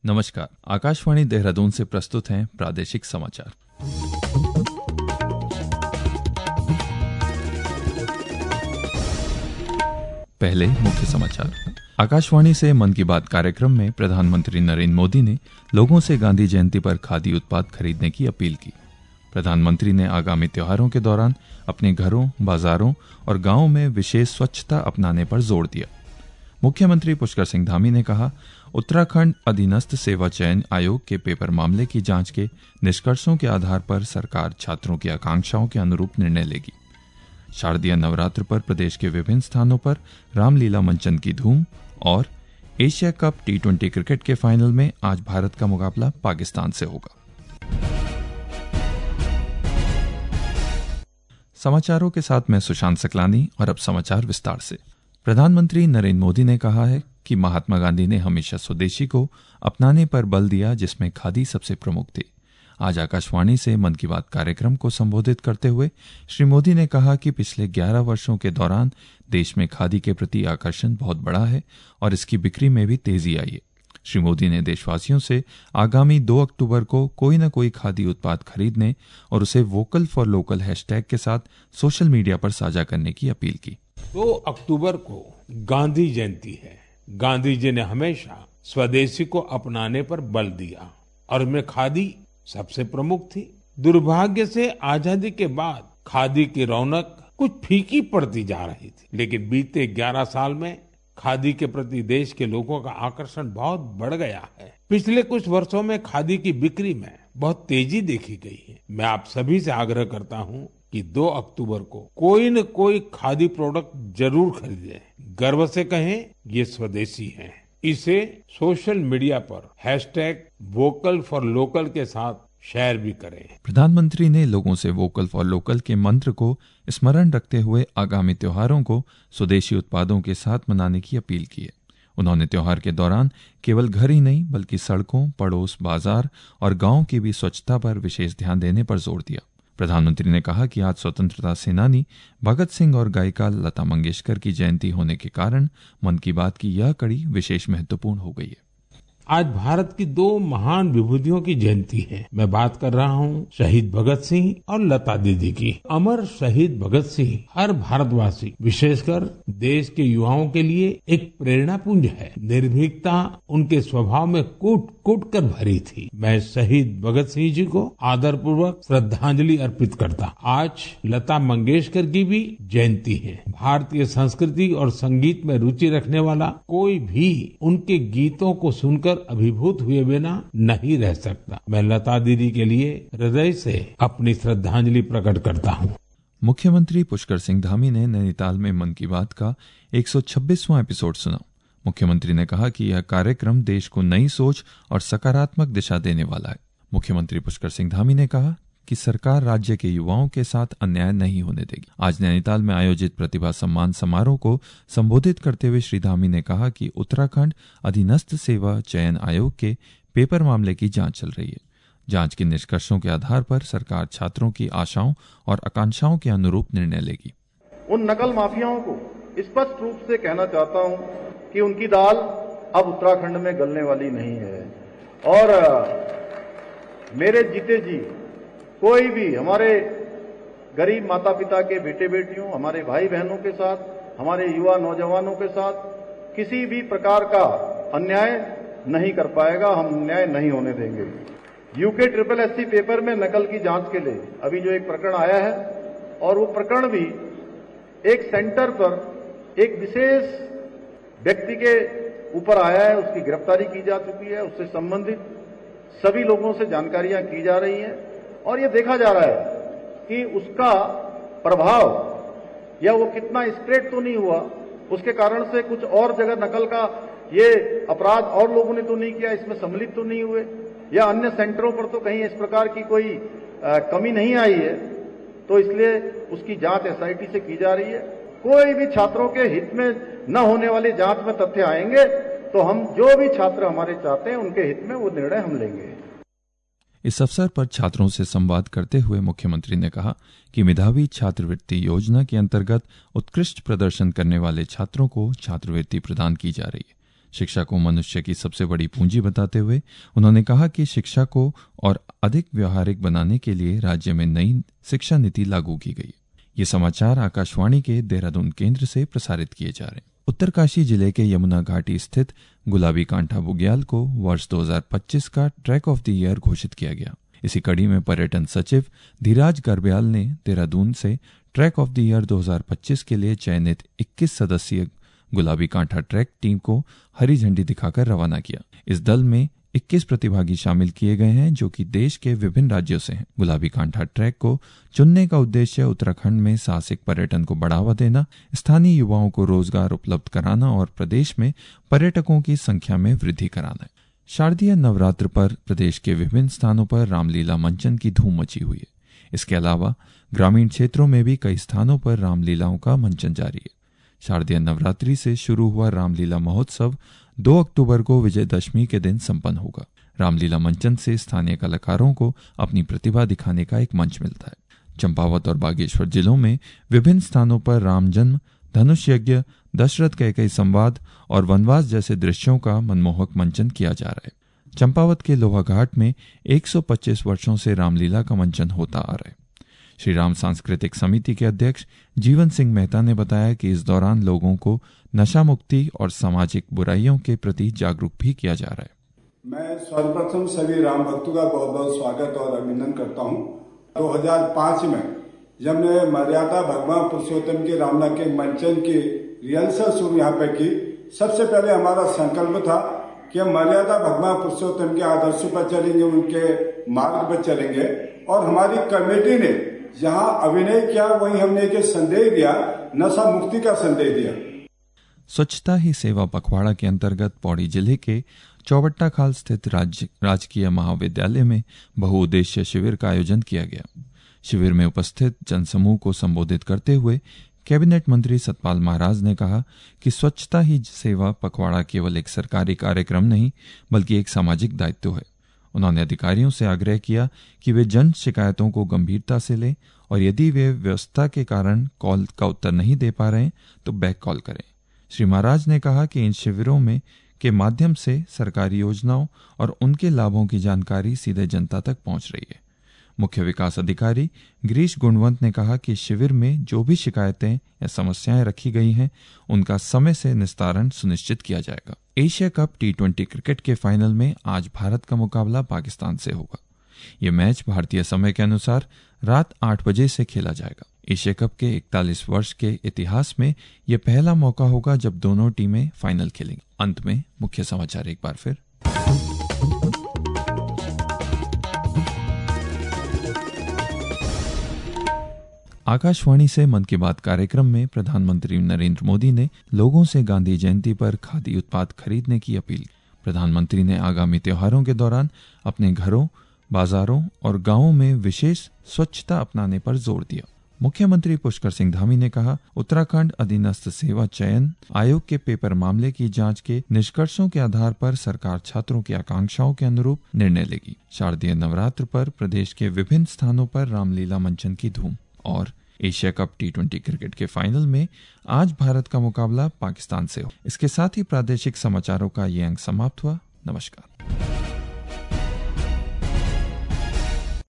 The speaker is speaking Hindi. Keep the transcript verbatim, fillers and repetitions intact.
नमस्कार, आकाशवाणी देहरादून से प्रस्तुत हैं प्रादेशिक समाचार। पहले मुख्य समाचार। आकाशवाणी से मन की बात कार्यक्रम में प्रधानमंत्री नरेंद्र मोदी ने लोगों से गांधी जयंती पर खादी उत्पाद खरीदने की अपील की। प्रधानमंत्री ने आगामी त्योहारों के दौरान अपने घरों, बाजारों और गांवों में विशेष स्वच्छता अपनाने पर जोर दिया। मुख्यमंत्री पुष्कर सिंह धामी ने कहा, उत्तराखंड अधीनस्थ सेवा चयन आयोग के पेपर मामले की जांच के निष्कर्षों के आधार पर सरकार छात्रों की आकांक्षाओं के अनुरूप निर्णय लेगी। शारदीय नवरात्र पर प्रदेश के विभिन्न स्थानों पर रामलीला मंचन की धूम और Asia Cup T twenty cricket के फाइनल में आज भारत का मुकाबला पाकिस्तान से होगा। समाचारों के साथ मैं सुशांत सकलानी और अब समाचार विस्तार से। प्रधानमंत्री नरेंद्र मोदी ने कहा है कि महात्मा गांधी ने हमेशा स्वदेशी को अपनाने पर बल दिया, जिसमें खादी सबसे प्रमुख थी। आज आकाशवाणी से मन की बात कार्यक्रम को संबोधित करते हुए श्री मोदी ने कहा कि पिछले ग्यारह वर्षों के दौरान देश में खादी के प्रति आकर्षण बहुत बड़ा है और इसकी बिक्री में भी तेजी आई है। श्री मोदी ने देशवासियों से आगामी दो अक्टूबर को कोई न कोई खादी उत्पाद खरीदने और उसे वोकल फॉर लोकल हैशटैग के साथ सोशल मीडिया पर साझा करने की अपील की। दो अक्टूबर को गांधी जयंती है। गांधी जी ने हमेशा स्वदेशी को अपनाने पर बल दिया और उनमें खादी सबसे प्रमुख थी। दुर्भाग्य से आजादी के बाद खादी की रौनक कुछ फीकी पड़ती जा रही थी, लेकिन बीते ग्यारह साल में खादी के प्रति देश के लोगों का आकर्षण बहुत बढ़ गया है। पिछले कुछ वर्षों में खादी की बिक्री में बहुत तेजी देखी गई है। मैं आप सभी से आग्रह करता हूं कि दो अक्टूबर को कोई न कोई खादी प्रोडक्ट जरूर खरीदें। गर्व से कहें, ये स्वदेशी है। इसे सोशल मीडिया पर हैशटैग वोकल फॉर लोकल के साथ शेयर भी करें। प्रधानमंत्री ने लोगों से वोकल फॉर लोकल के मंत्र को स्मरण रखते हुए आगामी त्योहारों को स्वदेशी उत्पादों के साथ मनाने की अपील की है। उन्होंने त्योहार के दौरान केवल घर ही नहीं बल्कि सड़कों, पड़ोस, बाजार और गांव की भी स्वच्छता पर विशेष ध्यान देने पर जोर दिया। प्रधानमंत्री ने कहा कि आज स्वतंत्रता सेनानी भगत सिंह और गायिका लता मंगेशकर की जयंती होने के कारण मन की बात की यह कड़ी विशेष महत्वपूर्ण हो गई है। आज भारत की दो महान विभूतियों की जयंती है। मैं बात कर रहा हूँ शहीद भगत सिंह और लता दीदी की। अमर शहीद भगत सिंह हर भारतवासी, विशेषकर देश के युवाओं के लिए एक प्रेरणा पुंज है। निर्भीकता उनके स्वभाव में कूट कूट कर भरी थी। मैं शहीद भगत सिंह जी को आदरपूर्वक श्रद्धांजलि अर्पित करता। आज लता मंगेशकर की भी जयंती है। भारतीय संस्कृति और संगीत में रुचि रखने वाला कोई भी उनके गीतों को सुनकर अभिभूत हुए बिना नहीं रह सकता। मैं लता दीदी के लिए हृदय से अपनी श्रद्धांजलि प्रकट करता हूँ। मुख्यमंत्री पुष्कर सिंह धामी ने नैनीताल में मन की बात का एक सौ छब्बीसवां एपिसोड सुना। मुख्यमंत्री ने कहा कि यह कार्यक्रम देश को नई सोच और सकारात्मक दिशा देने वाला है। मुख्यमंत्री पुष्कर सिंह धामी ने कहा कि सरकार राज्य के युवाओं के साथ अन्याय नहीं होने देगी। आज नैनीताल में आयोजित प्रतिभा सम्मान समारोह को संबोधित करते हुए श्री धामी ने कहा कि उत्तराखंड अधीनस्थ सेवा चयन आयोग के पेपर मामले की जांच चल रही है। जांच के निष्कर्षों के आधार पर सरकार छात्रों की आशाओं और आकांक्षाओं के अनुरूप निर्णय लेगी। उन नकल माफियाओं को स्पष्ट रूप से कहना चाहता हूं कि उनकी दाल अब उत्तराखंड में गलने वाली नहीं है और मेरे जीते जी कोई भी हमारे गरीब माता पिता के बेटे बेटियों, हमारे भाई बहनों के साथ, हमारे युवा नौजवानों के साथ किसी भी प्रकार का अन्याय नहीं कर पाएगा। हम अन्याय नहीं होने देंगे। यूके ट्रिपल एससी पेपर में नकल की जांच के लिए अभी जो एक प्रकरण आया है और वो प्रकरण भी एक सेंटर पर एक विशेष व्यक्ति के ऊपर आया है। उसकी गिरफ्तारी की जा चुकी है। उससे संबंधित सभी लोगों से जानकारियां की जा रही हैं और ये देखा जा रहा है कि उसका प्रभाव या वो कितना स्प्रेड तो नहीं हुआ, उसके कारण से कुछ और जगह नकल का ये अपराध और लोगों ने तो नहीं किया, इसमें सम्मिलित तो नहीं हुए, या अन्य सेंटरों पर तो कहीं इस प्रकार की कोई आ, कमी नहीं आई है। तो इसलिए उसकी जांच एसआईटी से की जा रही है। कोई भी छात्रों के हित में न होने वाली जांच में तथ्य आएंगे तो हम जो भी छात्र हमारे चाहते हैं उनके हित में वो निर्णय हम लेंगे। इस अवसर पर छात्रों से संवाद करते हुए मुख्यमंत्री ने कहा कि मेधावी छात्रवृत्ति योजना के अंतर्गत उत्कृष्ट प्रदर्शन करने वाले छात्रों को छात्रवृत्ति प्रदान की जा रही है। शिक्षा को मनुष्य की सबसे बड़ी पूंजी बताते हुए उन्होंने कहा कि शिक्षा को और अधिक व्यवहारिक बनाने के लिए राज्य में नई शिक्षा नीति लागू की गई। ये समाचार आकाशवाणी के देहरादून केंद्र से प्रसारित किए जा रहे हैं। उत्तरकाशी जिले के यमुना घाटी स्थित गुलाबी कांठा बुग्याल को वर्ष दो हज़ार पच्चीस का ट्रैक ऑफ द ईयर घोषित किया गया। इसी कड़ी में पर्यटन सचिव धीराज गर्ब्याल ने देहरादून से ट्रैक ऑफ द ईयर दो हज़ार पच्चीस के लिए चयनित इक्कीस सदस्यीय गुलाबी कांठा ट्रैक टीम को हरी झंडी दिखाकर रवाना किया। इस दल में इक्कीस प्रतिभागी शामिल किए गए हैं जो कि देश के विभिन्न राज्यों से हैं। गुलाबी कांठा ट्रैक को चुनने का उद्देश्य उत्तराखंड में साहसिक पर्यटन को बढ़ावा देना, स्थानीय युवाओं को रोजगार उपलब्ध कराना और प्रदेश में पर्यटकों की संख्या में वृद्धि कराना है। शारदीय नवरात्र पर प्रदेश के विभिन्न स्थानों पर रामलीला मंचन की धूम मची हुई है। इसके अलावा ग्रामीण क्षेत्रों में भी कई स्थानों पर रामलीलाओं का मंचन जारी है। शारदीय नवरात्रि से शुरू हुआ रामलीला महोत्सव दो अक्टूबर को विजयदशमी के दिन संपन्न होगा। रामलीला मंचन से स्थानीय कलाकारों को अपनी प्रतिभा दिखाने का एक मंच मिलता है। चंपावत और बागेश्वर जिलों में विभिन्न स्थानों पर राम जन्म, धनुष यज्ञ, दशरथ कैकेयी संवाद और वनवास जैसे दृश्यों का मनमोहक मंचन किया जा रहा है। चंपावत के लोहा घाट में एक सौ पच्चीस वर्षों से रामलीला का मंचन होता आ रहा है। श्री राम सांस्कृतिक समिति के अध्यक्ष जीवन सिंह मेहता ने बताया कि इस दौरान लोगों को नशा मुक्ति और सामाजिक बुराइयों के प्रति जागरूक भी किया जा रहा है। मैं सर्वप्रथम सभी राम भक्तों का बहुत बहुत स्वागत और अभिनंदन करता हूं। दो हज़ार पाँच में जब मैं मर्यादा भगवान पुरुषोत्तम के रामलीला के मंचन की रिहर्सल शुरू यहाँ पे की, सबसे पहले हमारा संकल्प था कि हम मर्यादा भगवान पुरुषोत्तम के आदर्शों पर चलेंगे, उनके मार्ग पर चलेंगे। और हमारी कमेटी ने जहाँ अभिनय किया वहीं हमने एक संदेश दिया, नशा मुक्ति का संदेश दिया। स्वच्छता ही सेवा पखवाड़ा के अंतर्गत पौड़ी जिले के चौबट्टा खाल स्थित राज, राजकीय महाविद्यालय में बहुउद्देश्य शिविर का आयोजन किया गया। शिविर में उपस्थित जनसमूह को संबोधित करते हुए कैबिनेट मंत्री सतपाल महाराज ने कहा कि स्वच्छता ही सेवा पखवाड़ा केवल एक सरकारी कार्यक्रम नहीं बल्कि एक सामाजिक दायित्व है। उन्होंने अधिकारियों से आग्रह किया कि वे जन शिकायतों को गंभीरता से लें और यदि वे व्यवस्था के कारण कॉल का उत्तर नहीं दे पा रहे हैं तो बैक कॉल करें। श्री महाराज ने कहा कि इन शिविरों में के माध्यम से सरकारी योजनाओं और उनके लाभों की जानकारी सीधे जनता तक पहुंच रही है। मुख्य विकास अधिकारी गिरीश गुणवंत ने कहा कि शिविर में जो भी शिकायतें या समस्याएं रखी गई हैं उनका समय से निस्तारण सुनिश्चित किया जाएगा। Asia Cup T twenty cricket के फाइनल में आज भारत का मुकाबला पाकिस्तान से होगा। ये मैच भारतीय समय के अनुसार रात आठ बजे से खेला जाएगा। एशिया कप के इकतालीस वर्ष के इतिहास में यह पहला मौका होगा जब दोनों टीमें फाइनल खेलेंगी। अंत में मुख्य समाचार एक बार फिर। आकाशवाणी से मन की बात कार्यक्रम में प्रधानमंत्री नरेंद्र मोदी ने लोगों से गांधी जयंती पर खादी उत्पाद खरीदने की अपील। प्रधानमंत्री ने आगामी त्योहारों के दौरान अपने घरों, बाजारों और गांवों में विशेष स्वच्छता अपनाने पर जोर दिया। मुख्यमंत्री पुष्कर सिंह धामी ने कहा, उत्तराखंड अधीनस्थ सेवा चयन आयोग के पेपर मामले की जांच के निष्कर्षों के आधार पर सरकार छात्रों की आकांक्षाओं के अनुरूप निर्णय लेगी। शारदीय नवरात्र पर प्रदेश के विभिन्न स्थानों पर रामलीला मंचन की धूम। और Asia Cup T twenty cricket के फाइनल में आज भारत का मुकाबला पाकिस्तान से हो। इसके साथ ही प्रादेशिक समाचारों का ये अंक समाप्त हुआ। नमस्कार।